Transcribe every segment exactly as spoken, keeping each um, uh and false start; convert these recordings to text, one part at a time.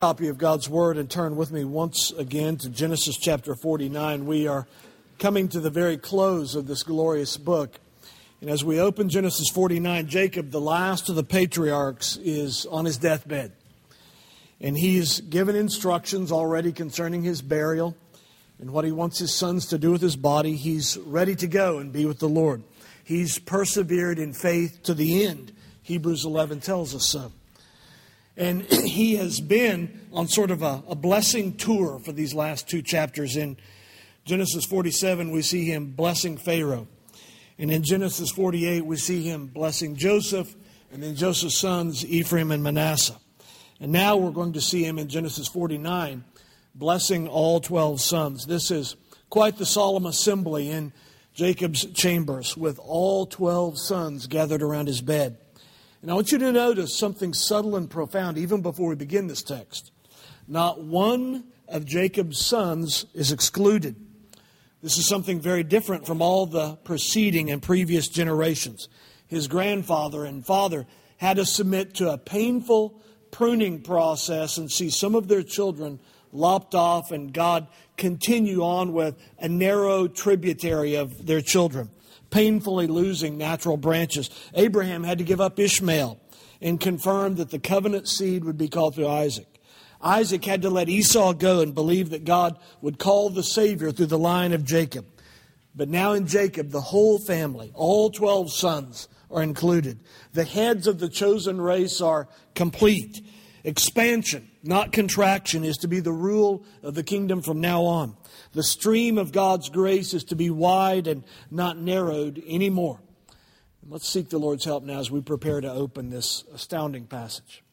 Copy of God's Word and turn with me once again to Genesis chapter forty-nine. We are coming to the very close of this glorious book. And as we open Genesis forty-nine, Jacob, the last of the patriarchs, is on his deathbed. And he's given instructions already concerning his burial and what he wants his sons to do with his body. He's ready to go and be with the Lord. He's persevered in faith to the end. Hebrews eleven tells us so. And he has been on sort of a, a blessing tour for these last two chapters. In Genesis forty-seven, we see him blessing Pharaoh. And in Genesis forty-eight, we see him blessing Joseph, and then Joseph's sons, Ephraim and Manasseh. And now we're going to see him in Genesis forty-nine, blessing all twelve sons. This is quite the solemn assembly in Jacob's chambers, with all twelve sons gathered around his bed. And I want you to notice something subtle and profound even before we begin this text. Not one of Jacob's sons is excluded. This is something very different from all the preceding and previous generations. His grandfather and father had to submit to a painful pruning process and see some of their children lopped off, and God continue on with a narrow tributary of their children, painfully losing natural branches. Abraham had to give up Ishmael and confirm that the covenant seed would be called through Isaac. Isaac had to let Esau go and believe that God would call the Savior through the line of Jacob. But now in Jacob, the whole family, all twelve sons are included. The heads of the chosen race are complete. Expansion, not contraction, is to be the rule of the kingdom from now on. The stream of God's grace is to be wide and not narrowed anymore. Let's seek the Lord's help now as we prepare to open this astounding passage.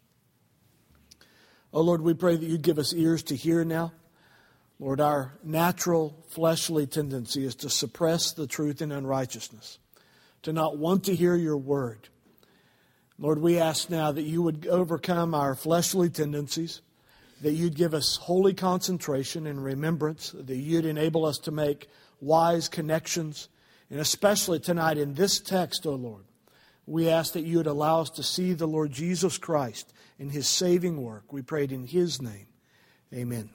Oh Lord, we pray that you'd give us ears to hear now. Lord, our natural fleshly tendency is to suppress the truth in unrighteousness, to not want to hear your word. Lord, we ask now that you would overcome our fleshly tendencies, that you'd give us holy concentration and remembrance, that you'd enable us to make wise connections. And especially tonight in this text, O Lord, we ask that you would allow us to see the Lord Jesus Christ in his saving work. We prayed in his name. Amen.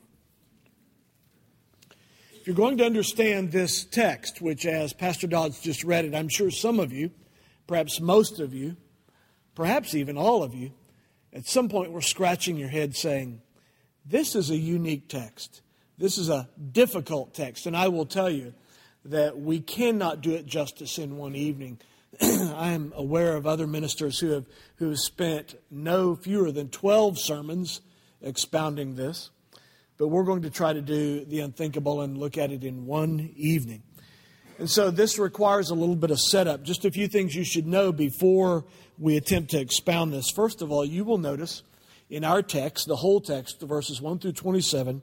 If you're going to understand this text, which as Pastor Dodds just read it, I'm sure some of you, perhaps most of you, perhaps even all of you, at some point were scratching your head saying, this is a unique text. This is a difficult text. And I will tell you that we cannot do it justice in one evening. I am aware of other ministers who have, who have spent no fewer than twelve sermons expounding this. But we're going to try to do the unthinkable and look at it in one evening. And so this requires a little bit of setup. Just a few things you should know before we attempt to expound this. First of all, you will notice in our text, the whole text, the verses one through twenty-seven,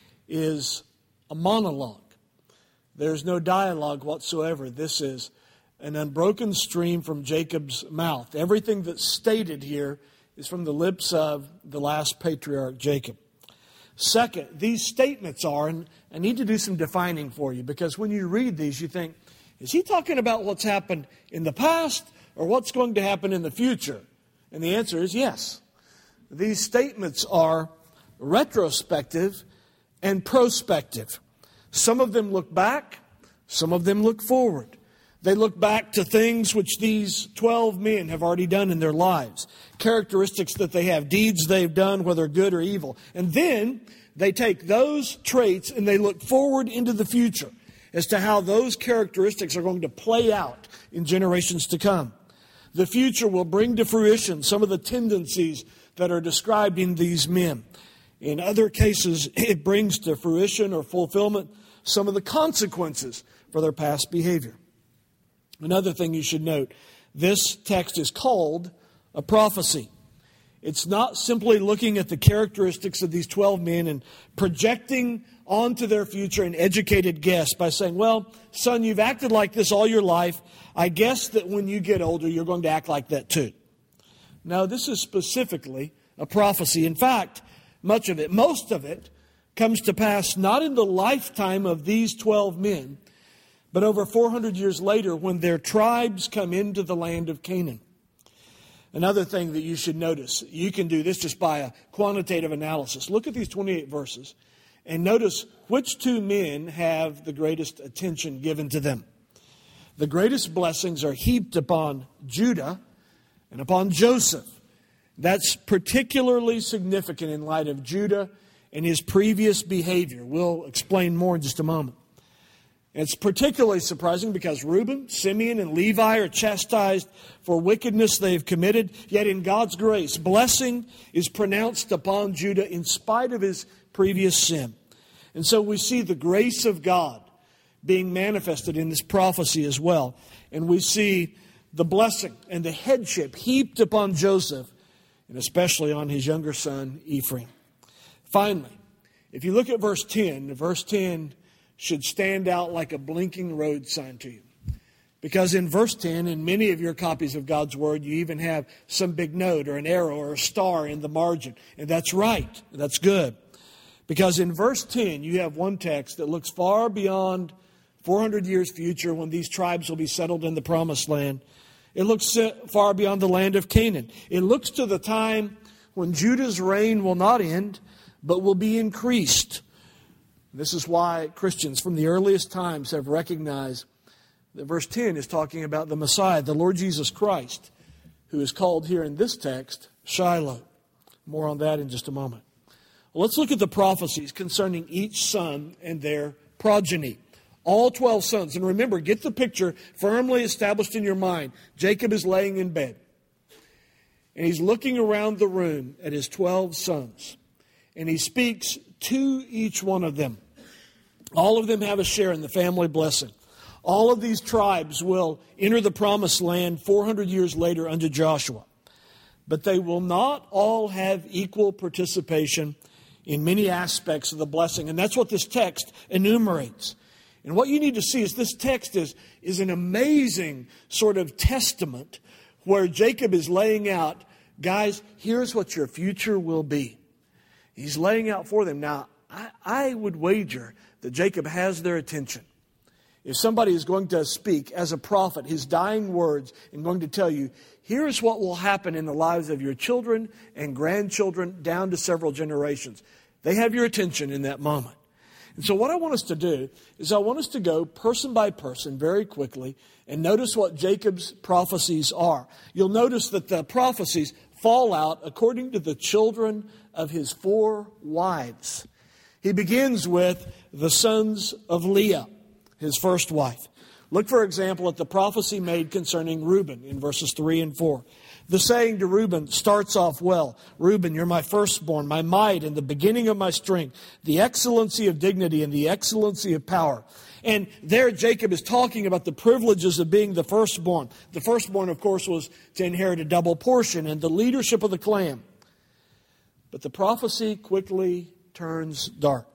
is a monologue. There's no dialogue whatsoever. This is an unbroken stream from Jacob's mouth. Everything that's stated here is from the lips of the last patriarch, Jacob. Second, these statements are, and I need to do some defining for you, because when you read these, you think, is he talking about what's happened in the past or what's going to happen in the future? And the answer is yes. These statements are retrospective and prospective. Some of them look back, some of them look forward. They look back to things which these twelve men have already done in their lives, characteristics that they have, deeds they've done, whether good or evil. And then they take those traits and they look forward into the future as to how those characteristics are going to play out in generations to come. The future will bring to fruition some of the tendencies that are described in these men. In other cases, it brings to fruition or fulfillment some of the consequences for their past behavior. Another thing you should note, this text is called a prophecy. It's not simply looking at the characteristics of these twelve men and projecting onto their future an educated guess by saying, well, son, you've acted like this all your life. I guess that when you get older, you're going to act like that too. No, this is specifically a prophecy. In fact, much of it, most of it, comes to pass not in the lifetime of these twelve men, but over four hundred years later when their tribes come into the land of Canaan. Another thing that you should notice, you can do this just by a quantitative analysis. Look at these twenty-eight verses and notice which two men have the greatest attention given to them. The greatest blessings are heaped upon Judah and upon Joseph. That's particularly significant in light of Judah and his previous behavior. We'll explain more in just a moment. It's particularly surprising because Reuben, Simeon, and Levi are chastised for wickedness they have committed. Yet in God's grace, blessing is pronounced upon Judah in spite of his previous sin. And so we see the grace of God being manifested in this prophecy as well. And we see the blessing and the headship heaped upon Joseph, and especially on his younger son, Ephraim. Finally, if you look at verse ten, verse ten should stand out like a blinking road sign to you. Because in verse ten, in many of your copies of God's Word, you even have some big note or an arrow or a star in the margin. And that's right. That's good. Because in verse ten, you have one text that looks far beyond four hundred years future when these tribes will be settled in the Promised Land. It looks far beyond the land of Canaan. It looks to the time when Judah's reign will not end, but will be increased. This is why Christians from the earliest times have recognized that verse ten is talking about the Messiah, the Lord Jesus Christ, who is called here in this text Shiloh. More on that in just a moment. Well, let's look at the prophecies concerning each son and their progeny. All twelve sons. And remember, get the picture firmly established in your mind. Jacob is laying in bed. And he's looking around the room at his twelve sons. And he speaks to each one of them. All of them have a share in the family blessing. All of these tribes will enter the Promised Land four hundred years later under Joshua. But they will not all have equal participation in many aspects of the blessing. And that's what this text enumerates. And what you need to see is this text is, is an amazing sort of testament where Jacob is laying out, guys, here's what your future will be. He's laying out for them. Now, I, I would wager that Jacob has their attention. If somebody is going to speak as a prophet, his dying words, and going to tell you, here's what will happen in the lives of your children and grandchildren down to several generations. They have your attention in that moment. And so what I want us to do is I want us to go person by person very quickly and notice what Jacob's prophecies are. You'll notice that the prophecies fall out according to the children of his four wives. He begins with the sons of Leah, his first wife. Look, for example, at the prophecy made concerning Reuben in verses three and four. The saying to Reuben starts off well. Reuben, you're my firstborn, my might, and the beginning of my strength, the excellency of dignity and the excellency of power. And there Jacob is talking about the privileges of being the firstborn. The firstborn, of course, was to inherit a double portion and the leadership of the clan. But the prophecy quickly turns dark.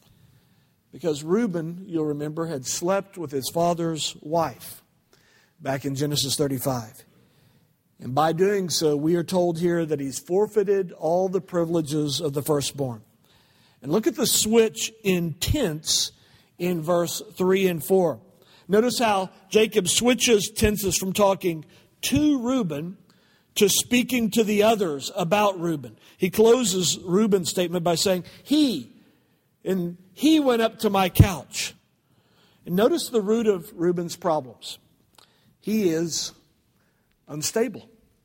Because Reuben, you'll remember, had slept with his father's wife back in Genesis thirty-five. And by doing so, we are told here that he's forfeited all the privileges of the firstborn. And look at the switch in tense in verse three and four. Notice how Jacob switches tenses from talking to Reuben to speaking to the others about Reuben. He closes Reuben's statement by saying, he, and he went up to my couch. And notice the root of Reuben's problems. He is unstable.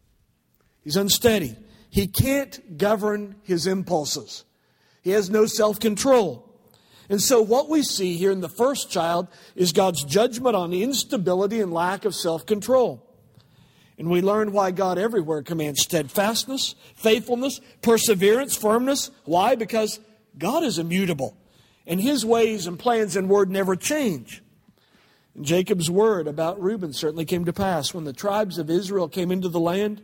He's unsteady. He can't govern his impulses. He has no self-control. And so what we see here in the first child is God's judgment on instability and lack of self-control. And we learn why God everywhere commands steadfastness, faithfulness, perseverance, firmness. Why? Because God is immutable. And His ways and plans and word never change. And Jacob's word about Reuben certainly came to pass. When the tribes of Israel came into the land,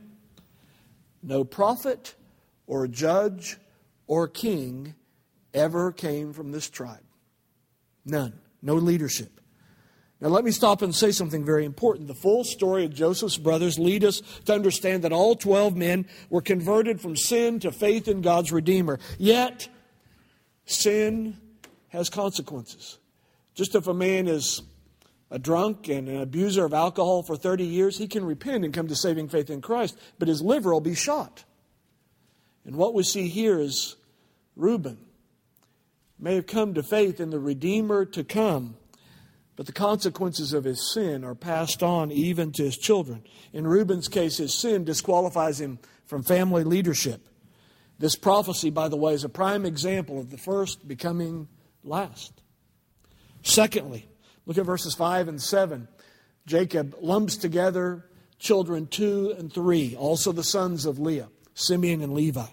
no prophet or judge or king ever came from this tribe. None. No leadership. Now let me stop and say something very important. The full story of Joseph's brothers lead us to understand that all twelve men were converted from sin to faith in God's Redeemer. Yet, sin has consequences. Just if a man is a drunk and an abuser of alcohol for thirty years, he can repent and come to saving faith in Christ, but his liver will be shot. And what we see here is Reuben may have come to faith in the Redeemer to come, but the consequences of his sin are passed on even to his children. In Reuben's case, his sin disqualifies him from family leadership. This prophecy, by the way, is a prime example of the first becoming last. Secondly, look at verses five and seven. Jacob lumps together children two and three, also the sons of Leah, Simeon and Levi.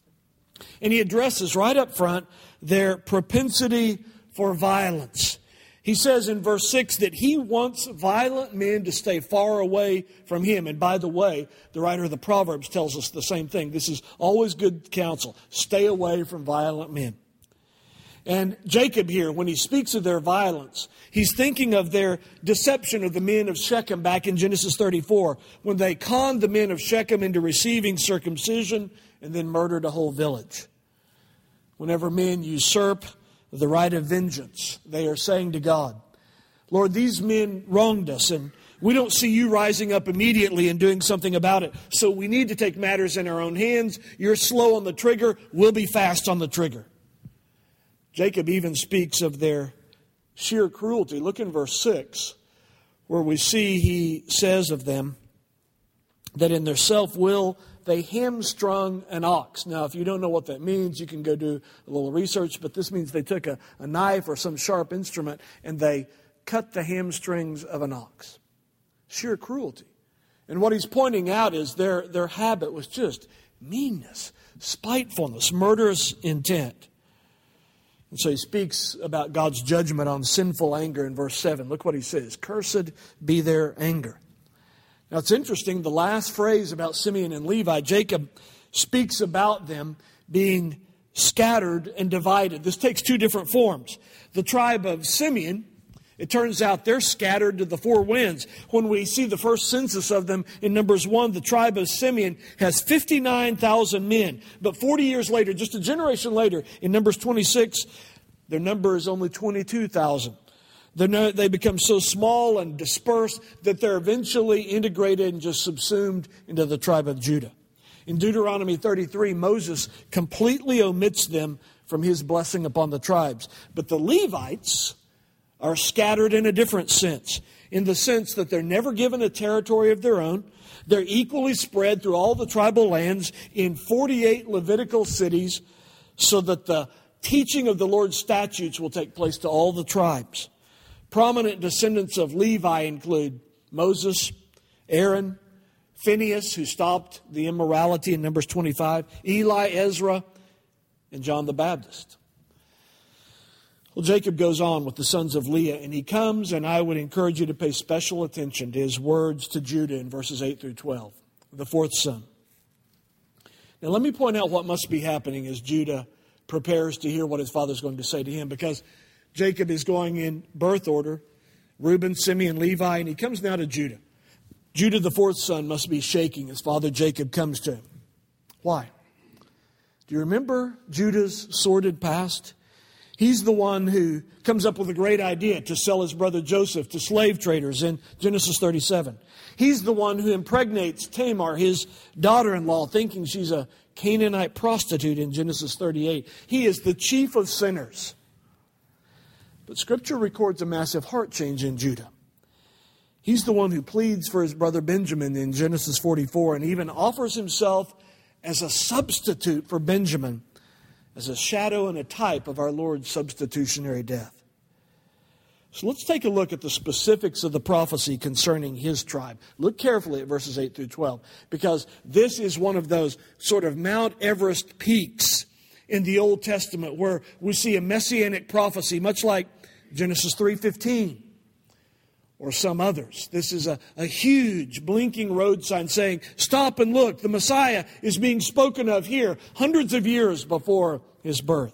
And he addresses right up front their propensity for violence. He says in verse six that he wants violent men to stay far away from him. And by the way, the writer of the Proverbs tells us the same thing. This is always good counsel. Stay away from violent men. And Jacob here, when he speaks of their violence, he's thinking of their deception of the men of Shechem back in Genesis thirty-four, when they conned the men of Shechem into receiving circumcision and then murdered a whole village. Whenever men usurp the right of vengeance, they are saying to God, Lord, these men wronged us, and we don't see you rising up immediately and doing something about it. So we need to take matters in our own hands. You're slow on the trigger. We'll be fast on the trigger. Jacob even speaks of their sheer cruelty. Look in verse six, where we see he says of them that in their self-will they hamstrung an ox. Now, if you don't know what that means, you can go do a little research, but this means they took a, a knife or some sharp instrument and they cut the hamstrings of an ox. Sheer cruelty. And what he's pointing out is their, their habit was just meanness, spitefulness, murderous intent. And so he speaks about God's judgment on sinful anger in verse seven. Look what he says. Cursed be their anger. Now it's interesting, the last phrase about Simeon and Levi, Jacob speaks about them being scattered and divided. This takes two different forms. The tribe of Simeon, it turns out they're scattered to the four winds. When we see the first census of them in Numbers one, the tribe of Simeon has fifty-nine thousand men. But forty years later, just a generation later, in Numbers twenty-six, their number is only twenty-two thousand. No, they become so small and dispersed that they're eventually integrated and just subsumed into the tribe of Judah. In Deuteronomy thirty-three, Moses completely omits them from his blessing upon the tribes. But the Levites are scattered in a different sense, in the sense that they're never given a territory of their own. They're equally spread through all the tribal lands in forty-eight Levitical cities, so that the teaching of the Lord's statutes will take place to all the tribes. Prominent descendants of Levi include Moses, Aaron, Phinehas, who stopped the immorality in Numbers twenty-five, Eli, Ezra, and John the Baptist. Well, Jacob goes on with the sons of Leah, and he comes, and I would encourage you to pay special attention to his words to Judah in verses eight through twelve, the fourth son. Now, let me point out what must be happening as Judah prepares to hear what his father's going to say to him, because Jacob is going in birth order, Reuben, Simeon, Levi, and he comes now to Judah. Judah, the fourth son, must be shaking as father Jacob comes to him. Why? Do you remember Judah's sordid past? He's the one who comes up with a great idea to sell his brother Joseph to slave traders in Genesis thirty-seven. He's the one who impregnates Tamar, his daughter-in-law, thinking she's a Canaanite prostitute in Genesis thirty-eight. He is the chief of sinners. But Scripture records a massive heart change in Judah. He's the one who pleads for his brother Benjamin in Genesis forty-four and even offers himself as a substitute for Benjamin, as a shadow and a type of our Lord's substitutionary death. So let's take a look at the specifics of the prophecy concerning his tribe. Look carefully at verses eight through twelve, because this is one of those sort of Mount Everest peaks in the Old Testament where we see a messianic prophecy, much like Genesis three fifteen or some others. This is a, a huge blinking road sign saying, stop and look, the Messiah is being spoken of here hundreds of years before his birth.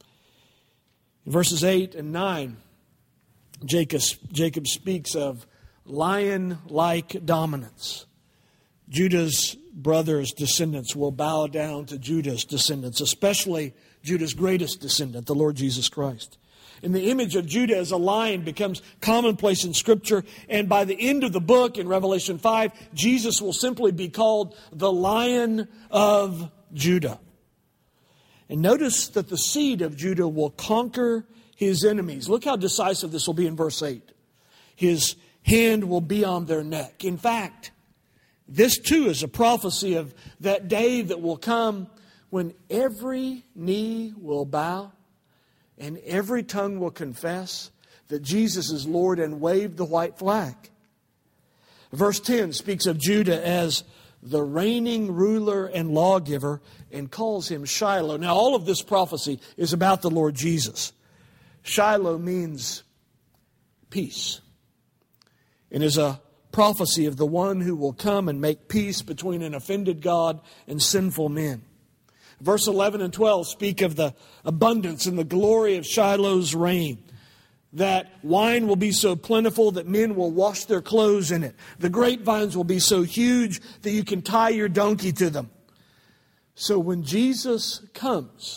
In verses eight and nine, Jacob, Jacob speaks of lion-like dominance. Judah's brothers' descendants will bow down to Judah's descendants, especially Judah's greatest descendant, the Lord Jesus Christ. And the image of Judah as a lion becomes commonplace in Scripture. And by the end of the book, in Revelation five, Jesus will simply be called the Lion of Judah. And notice that the seed of Judah will conquer his enemies. Look how decisive this will be in verse eight. His hand will be on their neck. In fact, this too is a prophecy of that day that will come when every knee will bow and every tongue will confess that Jesus is Lord and wave the white flag. Verse ten speaks of Judah as the reigning ruler and lawgiver and calls him Shiloh. Now, all of this prophecy is about the Lord Jesus. Shiloh means peace and is a prophecy of the one who will come and make peace between an offended God and sinful men. Verse eleven and twelve speak of the abundance and the glory of Shiloh's reign. That wine will be so plentiful that men will wash their clothes in it. The grapevines will be so huge that you can tie your donkey to them. So when Jesus comes,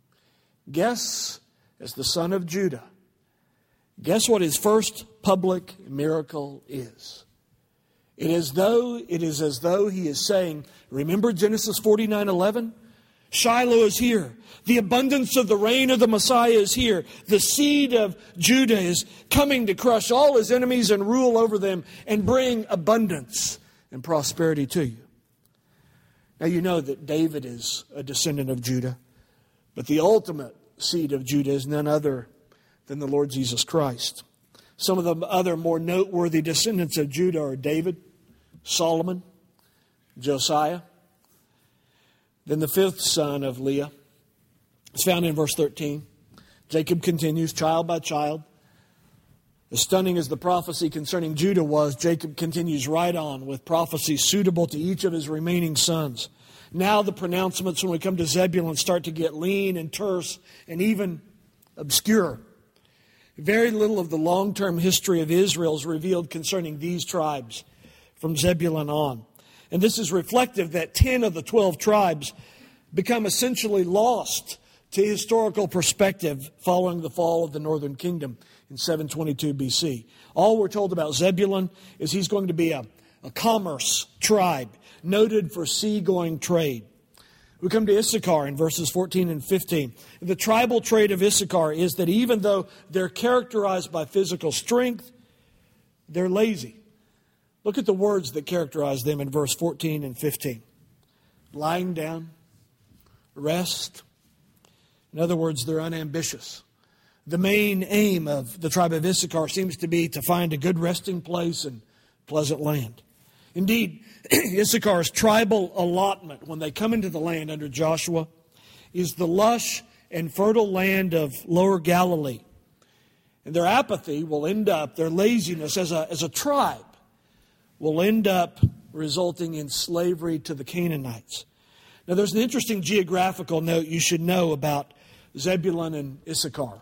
guess, as the Son of Judah, guess what his first public miracle is? It is though it is as though he is saying, remember Genesis forty-nine eleven? Shiloh is here. The abundance of the reign of the Messiah is here. The seed of Judah is coming to crush all his enemies and rule over them and bring abundance and prosperity to you. Now you know that David is a descendant of Judah, but the ultimate seed of Judah is none other than the Lord Jesus Christ. Some of the other more noteworthy descendants of Judah are David, Solomon, Josiah. Then the fifth son of Leah is found in verse thirteen. Jacob continues, child by child. As stunning as the prophecy concerning Judah was, Jacob continues right on with prophecies suitable to each of his remaining sons. Now the pronouncements when we come to Zebulun start to get lean and terse and even obscure. Very little of the long-term history of Israel is revealed concerning these tribes from Zebulun on. And this is reflective that ten of the twelve tribes become essentially lost to historical perspective following the fall of the northern kingdom in seven twenty-two B C. All we're told about Zebulun is he's going to be a, a commerce tribe, noted for seagoing trade. We come to Issachar in verses fourteen and fifteen. The tribal trait of Issachar is that even though they're characterized by physical strength, they're lazy. Look at the words that characterize them in verse fourteen and fifteen. Lying down, rest. In other words, they're unambitious. The main aim of the tribe of Issachar seems to be to find a good resting place and pleasant land. Indeed, Issachar's tribal allotment when they come into the land under Joshua is the lush and fertile land of Lower Galilee. And their apathy will end up, their laziness as a, as a tribe, will end up resulting in slavery to the Canaanites. Now, there's an interesting geographical note you should know about Zebulun and Issachar.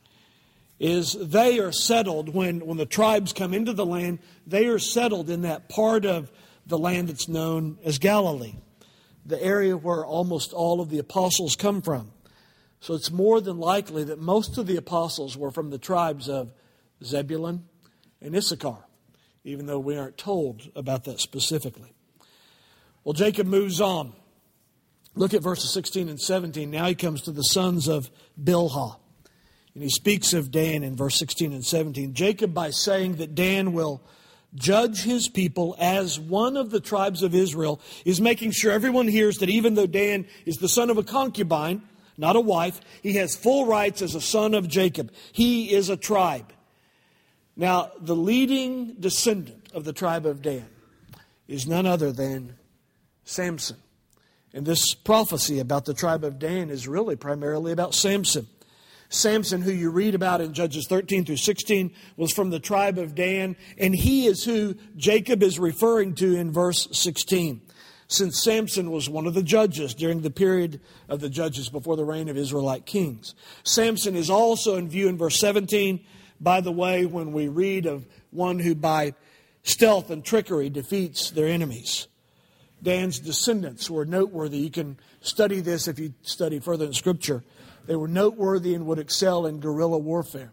Is they are settled, when, when the tribes come into the land, they are settled in that part of the land that's known as Galilee, the area where almost all of the apostles come from. So it's more than likely that most of the apostles were from the tribes of Zebulun and Issachar, even though we aren't told about that specifically. Well, Jacob moves on. Look at verses sixteen and seventeen. Now he comes to the sons of Bilhah. And he speaks of Dan in verse sixteen and seventeen. Jacob, by saying that Dan will judge his people as one of the tribes of Israel, is making sure everyone hears that even though Dan is the son of a concubine, not a wife, he has full rights as a son of Jacob. He is a tribe. Now, the leading descendant of the tribe of Dan is none other than Samson. And this prophecy about the tribe of Dan is really primarily about Samson. Samson, who you read about in Judges thirteen through sixteen, was from the tribe of Dan, and he is who Jacob is referring to in verse sixteen. Since Samson was one of the judges during the period of the judges before the reign of Israelite kings. Samson is also in view in verse seventeen, by the way, when we read of one who by stealth and trickery defeats their enemies. Dan's descendants were noteworthy. You can study this if you study further in Scripture. They were noteworthy and would excel in guerrilla warfare.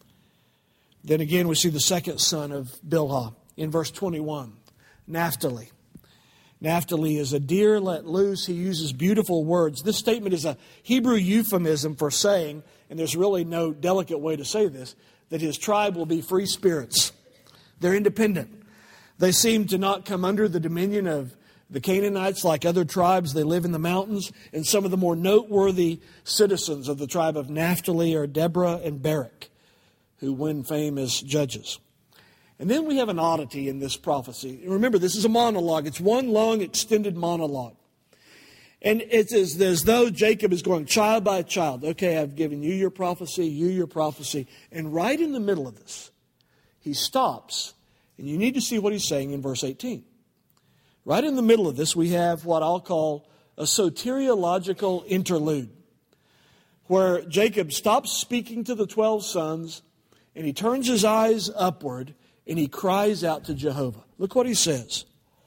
Then again, we see the second son of Bilhah in verse twenty-one, Naphtali. Naphtali is a deer let loose. He uses beautiful words. This statement is a Hebrew euphemism for saying, and there's really no delicate way to say this, that his tribe will be free spirits. They're independent. They seem to not come under the dominion of the Canaanites like other tribes. They live in the mountains. And some of the more noteworthy citizens of the tribe of Naphtali are Deborah and Barak, who win fame as judges. And then we have an oddity in this prophecy. Remember, this is a monologue. It's one long, extended monologue. And it's as, as though Jacob is going child by child. Okay, I've given you your prophecy, you your prophecy. And right in the middle of this, he stops. And you need to see what he's saying in verse eighteen. Right in the middle of this, we have what I'll call a soteriological interlude, where Jacob stops speaking to the twelve sons, and he turns his eyes upward, and he cries out to Jehovah. Look what he says.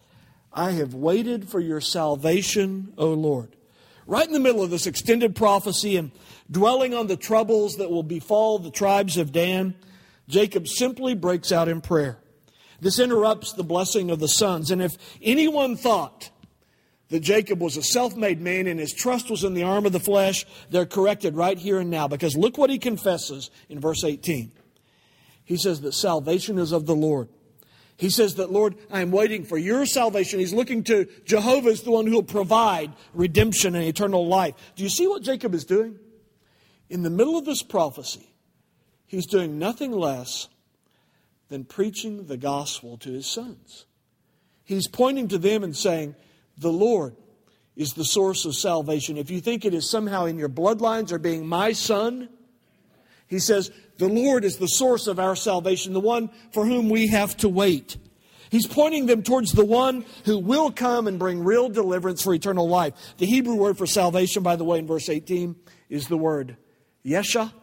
I have waited for your salvation, O Lord. Right in the middle of this extended prophecy and dwelling on the troubles that will befall the tribes of Dan, Jacob simply breaks out in prayer. This interrupts the blessing of the sons. And if anyone thought that Jacob was a self-made man and his trust was in the arm of the flesh, they're corrected right here and now. Because look what he confesses in verse eighteen. He says that salvation is of the Lord. He says that, Lord, I am waiting for your salvation. He's looking to Jehovah as the one who will provide redemption and eternal life. Do you see what Jacob is doing? In the middle of this prophecy, he's doing nothing less than preaching the gospel to his sons. He's pointing to them and saying, the Lord is the source of salvation. If you think it is somehow in your bloodlines or being my son, he says, the Lord is the source of our salvation, the one for whom we have to wait. He's pointing them towards the one who will come and bring real deliverance for eternal life. The Hebrew word for salvation, by the way, in verse eighteen, is the word Yesha.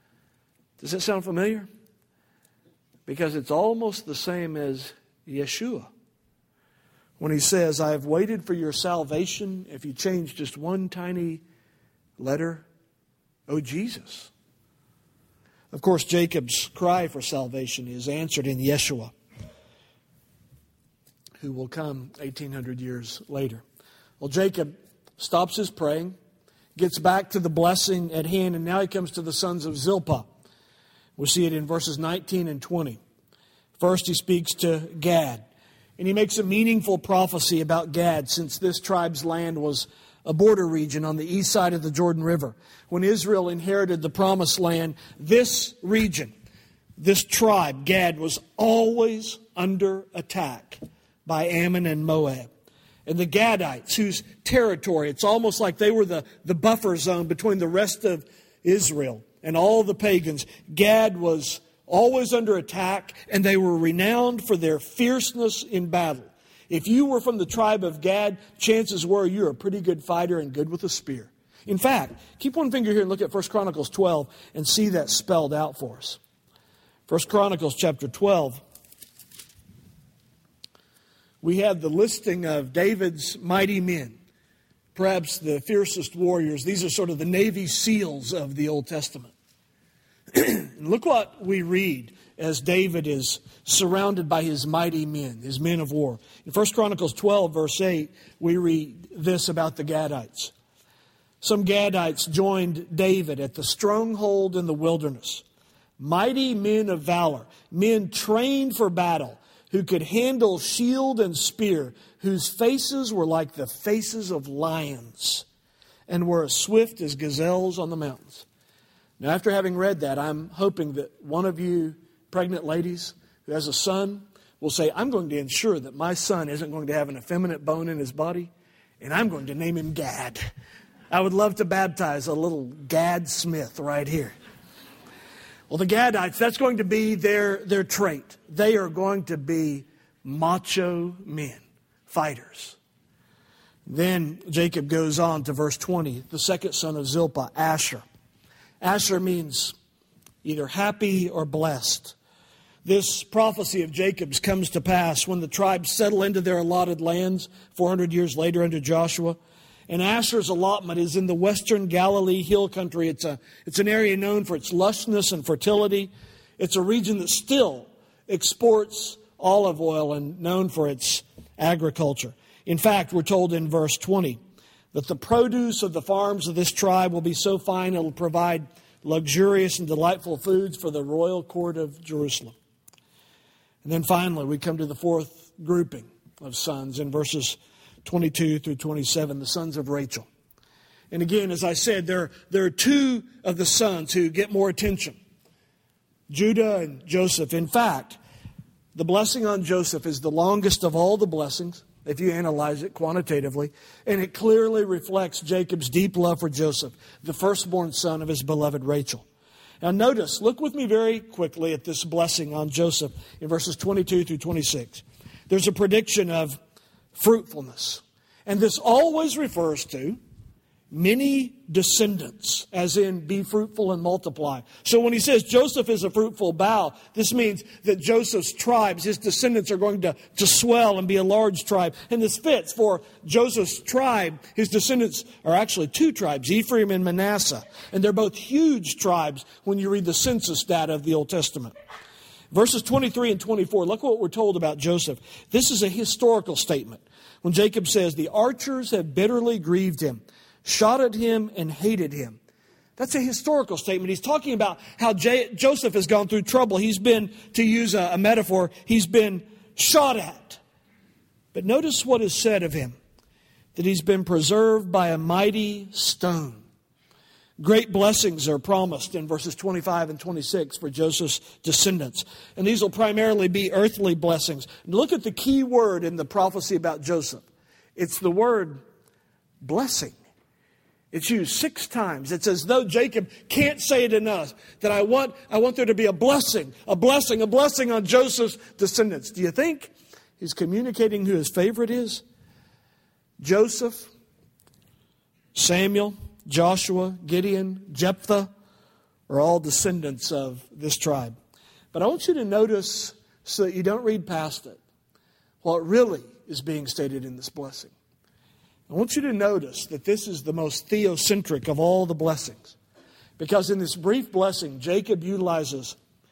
Does that sound familiar? Because it's almost the same as Yeshua. When he says, I have waited for your salvation, if you change just one tiny letter, oh Jesus. Of course, Jacob's cry for salvation is answered in Yeshua, who will come eighteen hundred years later. Well, Jacob stops his praying, gets back to the blessing at hand, and now he comes to the sons of Zilpah. We'll see it in verses nineteen and twenty. First, he speaks to Gad, and he makes a meaningful prophecy about Gad, since this tribe's land was a border region on the east side of the Jordan River. When Israel inherited the promised land, this region, this tribe, Gad, was always under attack by Ammon and Moab. And the Gadites, whose territory, it's almost like they were the, the buffer zone between the rest of Israel and all the pagans. Gad was always under attack, and they were renowned for their fierceness in battle. If you were from the tribe of Gad, chances were you're a pretty good fighter and good with a spear. In fact, keep one finger here and look at First Chronicles twelve and see that spelled out for us. First Chronicles chapter twelve. We have the listing of David's mighty men, perhaps the fiercest warriors. These are sort of the Navy SEALs of the Old Testament. And look what we read as David is surrounded by his mighty men, his men of war. In First Chronicles twelve, verse eight, we read this about the Gadites. Some Gadites joined David at the stronghold in the wilderness. Mighty men of valor, men trained for battle, who could handle shield and spear, whose faces were like the faces of lions, and were as swift as gazelles on the mountains. Now, after having read that, I'm hoping that one of you pregnant ladies who has a son will say, I'm going to ensure that my son isn't going to have an effeminate bone in his body, and I'm going to name him Gad. I would love to baptize a little Gad Smith right here. Well, the Gadites, that's going to be their, their trait. They are going to be macho men, fighters. Then Jacob goes on to verse twenty, the second son of Zilpah, Asher. Asher means either happy or blessed. This prophecy of Jacob's comes to pass when the tribes settle into their allotted lands four hundred years later under Joshua. And Asher's allotment is in the western Galilee hill country. It's a, it's an area known for its lushness and fertility. It's a region that still exports olive oil and known for its agriculture. In fact, we're told in verse twenty that the produce of the farms of this tribe will be so fine it will provide luxurious and delightful foods for the royal court of Jerusalem. And then finally, we come to the fourth grouping of sons in verses twenty-two through twenty-seven, the sons of Rachel. And again, as I said, there, there are two of the sons who get more attention, Judah and Joseph. In fact, the blessing on Joseph is the longest of all the blessings, if you analyze it quantitatively, and it clearly reflects Jacob's deep love for Joseph, the firstborn son of his beloved Rachel. Now notice, look with me very quickly at this blessing on Joseph in verses twenty-two through twenty-six. There's a prediction of fruitfulness. And this always refers to many descendants, as in be fruitful and multiply. So when he says Joseph is a fruitful bough, this means that Joseph's tribes, his descendants, are going to, to swell and be a large tribe. And this fits, for Joseph's tribe, his descendants are actually two tribes, Ephraim and Manasseh. And they're both huge tribes when you read the census data of the Old Testament. Verses twenty-three and twenty-four, look what we're told about Joseph. This is a historical statement. When Jacob says, the archers have bitterly grieved him, shot at him and hated him. That's a historical statement. He's talking about how J- Joseph has gone through trouble. He's been, to use a, a metaphor, he's been shot at. But notice what is said of him, that he's been preserved by a mighty stone. Great blessings are promised in verses twenty-five and twenty-six for Joseph's descendants. And these will primarily be earthly blessings. Look at the key word in the prophecy about Joseph. It's the word blessing. It's used six times. It's as though Jacob can't say it enough, that I want, I want there to be a blessing, a blessing, a blessing on Joseph's descendants. Do you think he's communicating who his favorite is? Joseph, Samuel, Joshua, Gideon, Jephthah are all descendants of this tribe. But I want you to notice, so that you don't read past it, what really is being stated in this blessing. I want you to notice that this is the most theocentric of all the blessings. Because in this brief blessing, Jacob utilizes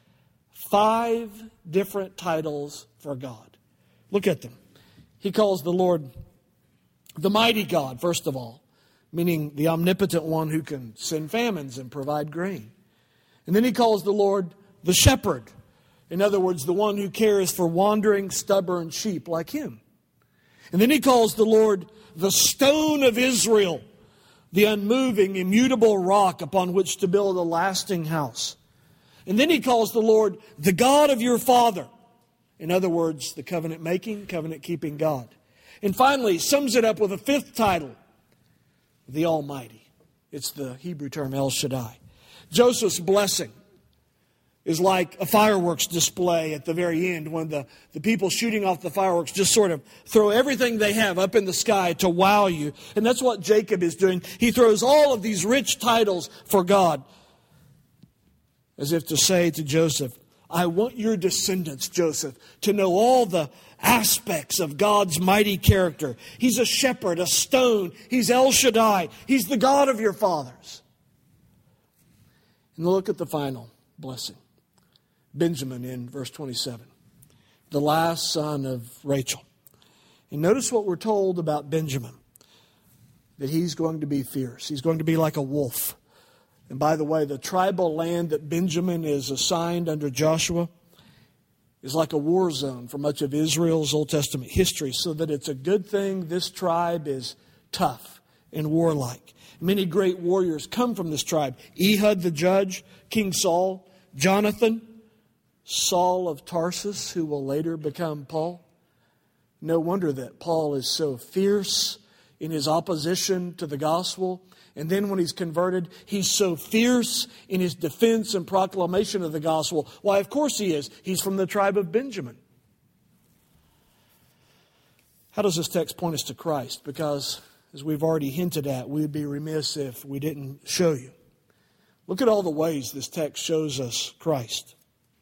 five different titles for God. Look at them. He calls the Lord the mighty God, first of all, meaning the omnipotent one who can send famines and provide grain. And then he calls the Lord the shepherd. In other words, the one who cares for wandering, stubborn sheep like him. And then he calls the Lord the stone of Israel, the unmoving, immutable rock upon which to build a lasting house. And then he calls the Lord the God of your father. In other words, the covenant-making, covenant-keeping God. And finally, he sums it up with a fifth title, the Almighty. It's the Hebrew term El Shaddai. Joseph's blessing is like a fireworks display at the very end, when the, the people shooting off the fireworks just sort of throw everything they have up in the sky to wow you. And that's what Jacob is doing. He throws all of these rich titles for God, as if to say to Joseph, I want your descendants, Joseph, to know all the aspects of God's mighty character. He's a shepherd, a stone. He's El Shaddai. He's the God of your fathers. And look at the final blessing. Benjamin in verse twenty-seven, the last son of Rachel. And notice what we're told about Benjamin, that he's going to be fierce. He's going to be like a wolf. And by the way, the tribal land that Benjamin is assigned under Joshua is like a war zone for much of Israel's Old Testament history, so that it's a good thing this tribe is tough and warlike. Many great warriors come from this tribe. Ehud the judge, King Saul, Jonathan, Saul of Tarsus, who will later become Paul. No wonder that Paul is so fierce in his opposition to the gospel. And then when he's converted, he's so fierce in his defense and proclamation of the gospel. Why, of course he is. He's from the tribe of Benjamin. How does this text point us to Christ? Because, as we've already hinted at, we'd be remiss if we didn't show you. Look at all the ways this text shows us Christ.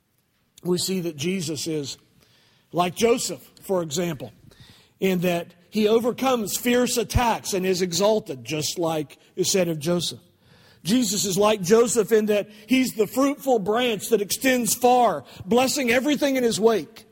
We see that Jesus is like Joseph, for example, in that He overcomes fierce attacks and is exalted, just like is said of Joseph. Jesus is like Joseph in that he's the fruitful branch that extends far, blessing everything in his wake.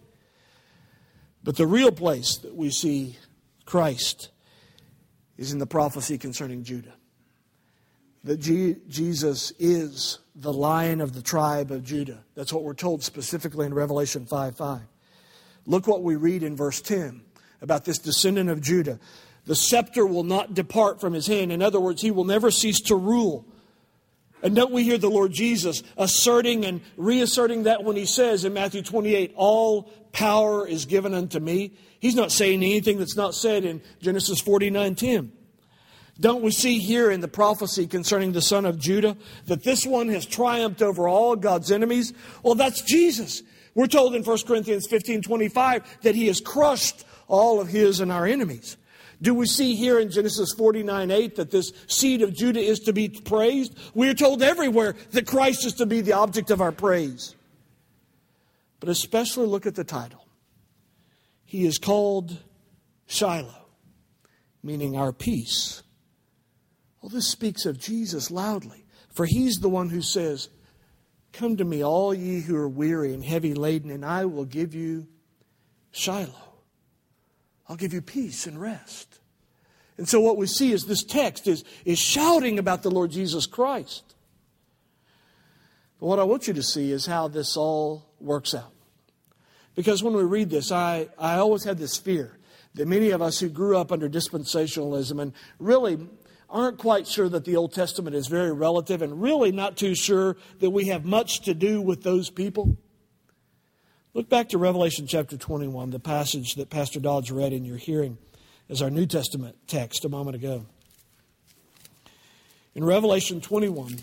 But the real place that we see Christ is in the prophecy concerning Judah. That G- Jesus is the Lion of the tribe of Judah. That's what we're told specifically in Revelation five five. Look what we read in verse ten about this descendant of Judah. The scepter will not depart from his hand. In other words, he will never cease to rule. And don't we hear the Lord Jesus asserting and reasserting that when he says in Matthew twenty-eight, all power is given unto me? He's not saying anything that's not said in Genesis forty-nine ten. Don't we see here in the prophecy concerning the son of Judah that this one has triumphed over all God's enemies? Well, that's Jesus. We're told in First Corinthians fifteen twenty-five that he has crushed all of his and our enemies. Do we see here in Genesis forty-nine eight that this seed of Judah is to be praised? We are told everywhere that Christ is to be the object of our praise. But especially look at the title. He is called Shiloh, meaning our peace. Well, this speaks of Jesus loudly, for he's the one who says, come to me, all ye who are weary and heavy laden, and I will give you Shiloh. I'll give you peace and rest. And so what we see is this text is, is shouting about the Lord Jesus Christ. But what I want you to see is how this all works out. Because when we read this, I, I always had this fear that many of us who grew up under dispensationalism and really aren't quite sure that the Old Testament is very relative and really not too sure that we have much to do with those people. Look back to Revelation chapter twenty-one, the passage that Pastor Dodge read in your hearing as our New Testament text a moment ago. In Revelation twenty-one,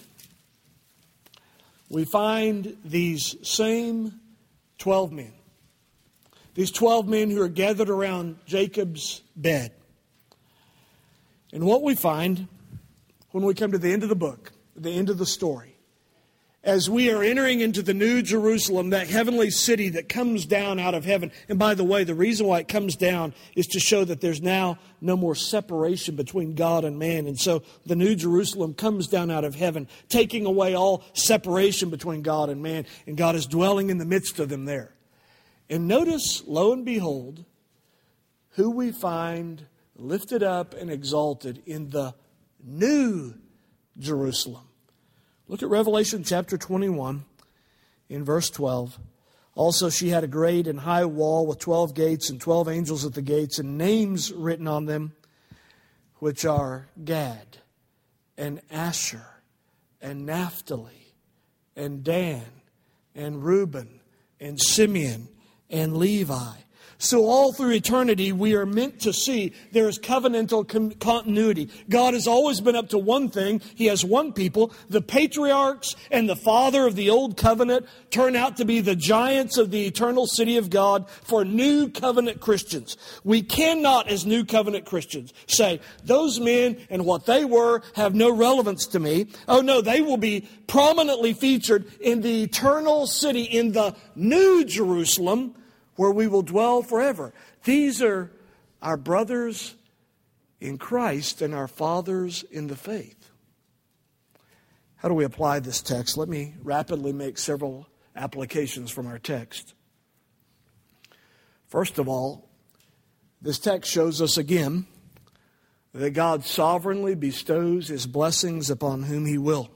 we find these same twelve men. These twelve men who are gathered around Jacob's bed. And what we find when we come to the end of the book, the end of the story, as we are entering into the New Jerusalem, that heavenly city that comes down out of heaven. And by the way, the reason why it comes down is to show that there's now no more separation between God and man. And so the New Jerusalem comes down out of heaven, taking away all separation between God and man. And God is dwelling in the midst of them there. And notice, lo and behold, who we find lifted up and exalted in the New Jerusalem. Look at Revelation chapter twenty-one in verse twelve. Also she had a great and high wall with twelve gates and twelve angels at the gates and names written on them, which are Gad and Asher and Naphtali and Dan and Reuben and Simeon and Levi. So all through eternity, we are meant to see there is covenantal con- continuity. God has always been up to one thing. He has one people. The patriarchs and the father of the old covenant turn out to be the giants of the eternal city of God for new covenant Christians. We cannot, as new covenant Christians, say, those men and what they were have no relevance to me. Oh no, they will be prominently featured in the eternal city, in the New Jerusalem, where we will dwell forever. These are our brothers in Christ and our fathers in the faith. How do we apply this text? Let me rapidly make several applications from our text. First of all, this text shows us again that God sovereignly bestows His blessings upon whom He will.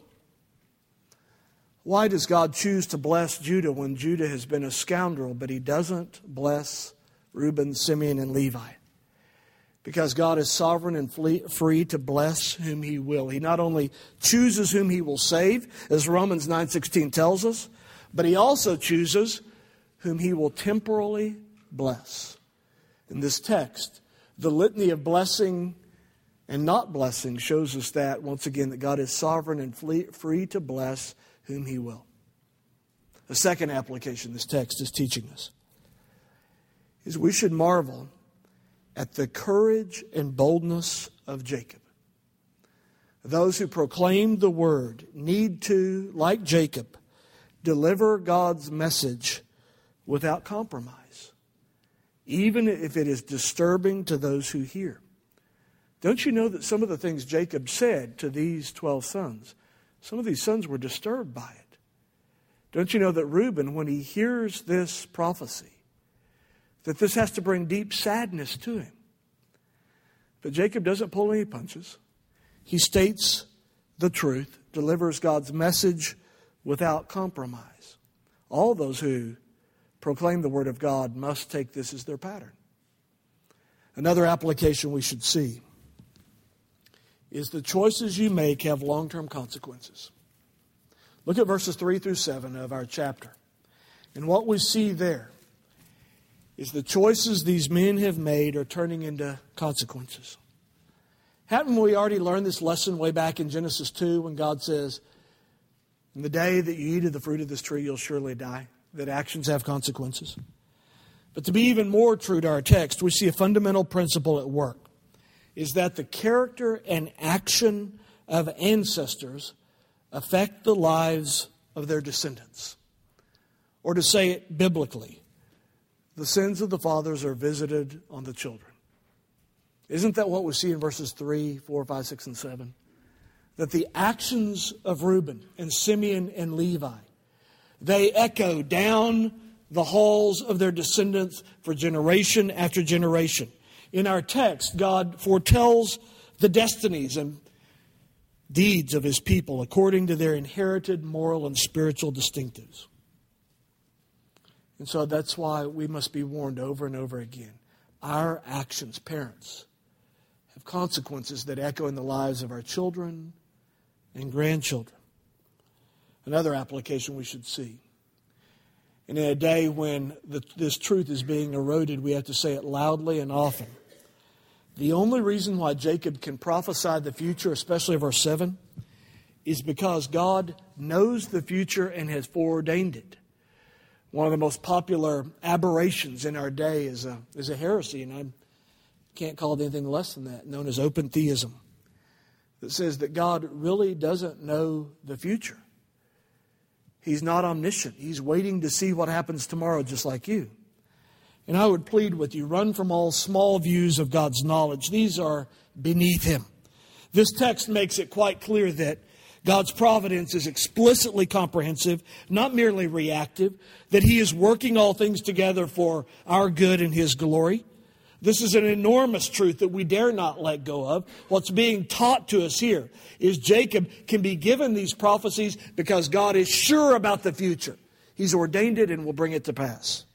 Why does God choose to bless Judah when Judah has been a scoundrel, but He doesn't bless Reuben, Simeon, and Levi? Because God is sovereign and free to bless whom He will. He not only chooses whom He will save, as Romans nine sixteen tells us, but He also chooses whom He will temporally bless. In this text, the litany of blessing and not blessing shows us that, once again, that God is sovereign and free to bless whom He will. The second application this text is teaching us is we should marvel at the courage and boldness of Jacob. Those who proclaim the word need to, like Jacob, deliver God's message without compromise. even if it is disturbing to those who hear. Don't you know that some of the things Jacob said to these twelve sons, some of these sons were disturbed by it? Don't you know that Reuben, when he hears this prophecy, that this has to bring deep sadness to him? But Jacob doesn't pull any punches. He states the truth, delivers God's message without compromise. All those who proclaim the Word of God must take this as their pattern. Another application we should see is the choices you make have long-term consequences. Look at verses three through seven of our chapter. And what we see there is the choices these men have made are turning into consequences. Haven't we already learned this lesson way back in Genesis two when God says, in the day that you eat of the fruit of this tree, you'll surely die, that actions have consequences? But to be even more true to our text, we see a fundamental principle at work, is that the character and action of ancestors affect the lives of their descendants. Or to say it biblically, the sins of the fathers are visited on the children. Isn't that what we see in verses three, four, five, six, and seven? That the actions of Reuben and Simeon and Levi, they echo down the halls of their descendants for generation after generation. In our text, God foretells the destinies and deeds of His people according to their inherited moral and spiritual distinctives. And so that's why we must be warned over and over again. Our actions, parents, have consequences that echo in the lives of our children and grandchildren. Another application we should see. And in a day when the, this truth is being eroded, we have to say it loudly and often. The only reason why Jacob can prophesy the future, especially of verse seven, is because God knows the future and has foreordained it. One of the most popular aberrations in our day is a, is a heresy, and I can't call it anything less than that, known as open theism, that says that God really doesn't know the future. He's not omniscient. He's waiting to see what happens tomorrow, just like you. And I would plead with you, run from all small views of God's knowledge. These are beneath Him. This text makes it quite clear that God's providence is explicitly comprehensive, not merely reactive, that He is working all things together for our good and His glory. This is an enormous truth that we dare not let go of. What's being taught to us here is Jacob can be given these prophecies because God is sure about the future. He's ordained it and will bring it to pass.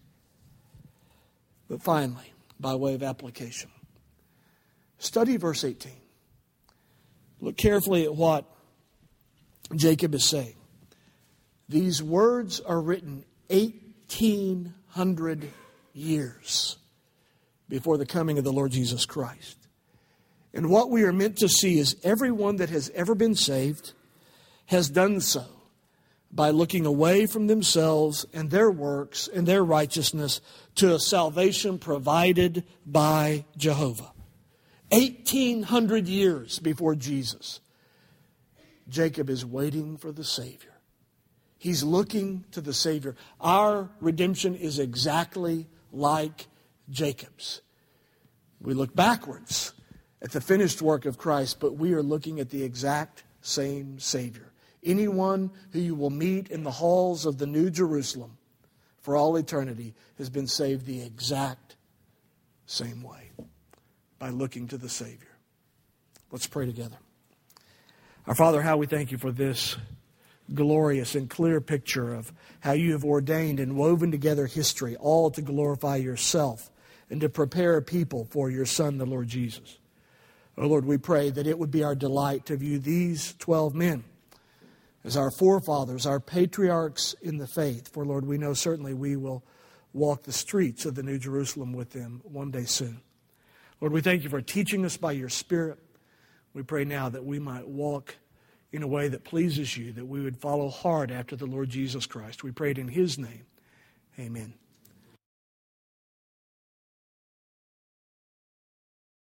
But finally, by way of application, study verse eighteen. Look carefully at what Jacob is saying. These words are written eighteen hundred years before the coming of the Lord Jesus Christ. And what we are meant to see is everyone that has ever been saved has done so by looking away from themselves and their works and their righteousness to a salvation provided by Jehovah. eighteen hundred years before Jesus, Jacob is waiting for the Savior. He's looking to the Savior. Our redemption is exactly like Jacob's. We look backwards at the finished work of Christ, but we are looking at the exact same Savior. Anyone who you will meet in the halls of the New Jerusalem for all eternity has been saved the exact same way, by looking to the Savior. Let's pray together. Our Father, how we thank You for this glorious and clear picture of how You have ordained and woven together history, all to glorify Yourself and to prepare a people for Your Son, the Lord Jesus. Oh Lord, we pray that it would be our delight to view these twelve men as our forefathers, our patriarchs in the faith. For Lord, we know certainly we will walk the streets of the New Jerusalem with them one day soon. Lord, we thank You for teaching us by Your Spirit. We pray now that we might walk in a way that pleases You, that we would follow hard after the Lord Jesus Christ. We pray it in His name. Amen.